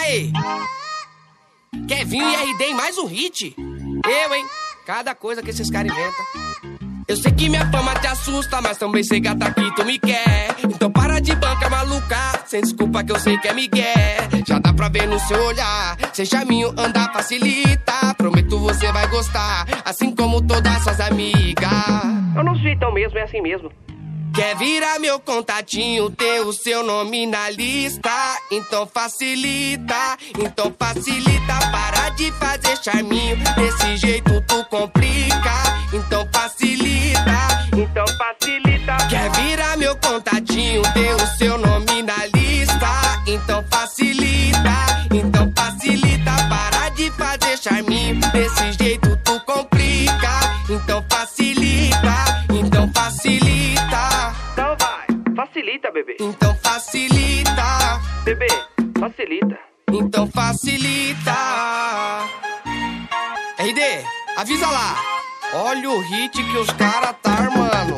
Aí, Kevinho e RD em mais um hit. Eu, hein? Cada coisa que esses caras inventam. Eu sei que minha fama te assusta, mas também sei gata que tu me quer. Então para de banca maluca, sem desculpa que eu sei que é migué. Já dá pra ver no seu olhar, sem charminho andar facilita. Prometo você vai gostar, assim como todas suas amigas. Eu não sou então mesmo, é assim mesmo. Quer virar meu contatinho, ter o seu nome na lista? Então facilita, para de fazer charminho, desse jeito tu complica. Então facilita, quer virar meu contatinho, ter o seu nome na lista? Então facilita, para de fazer charminho, desse jeito tu complica. Então facilita. Então vai, facilita, bebê. Então facilita, bebê, facilita. Então facilita. RD, avisa lá. Olha o hit que os caras tá armando.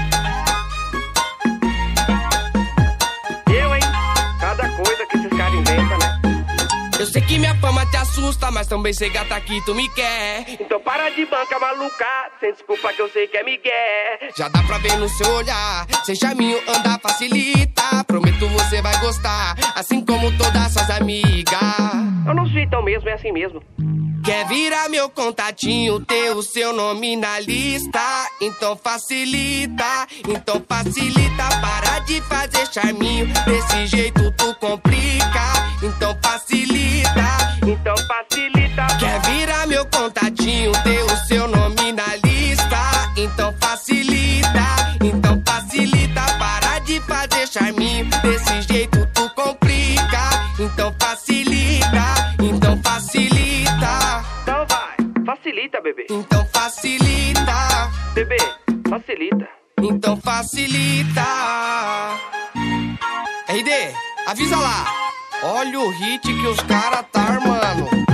Eu, hein? Cada coisa que esses caras inventam, né? Eu sei que minha fama te assusta, mas também sei gata que tu me quer. Então para de banca maluca, sem desculpa que eu sei que é migué. Já dá pra ver no seu olhar, sem charminho andar facilita. Prometo você vai gostar, assim como todas suas amigas. Eu não sou então mesmo, é assim mesmo. Quer virar meu contatinho, ter o seu nome na lista? Então facilita, para de fazer charminho, desse jeito tu complica. Então facilita, quer virar meu contatinho, ter o seu nome na lista? Então facilita, para de fazer charminho, desse jeito tu complica. Então facilita. Então vai, facilita, bebê. Então facilita, bebê, facilita. Então facilita. RD, avisa lá. Olha o hit que os caras tá armando.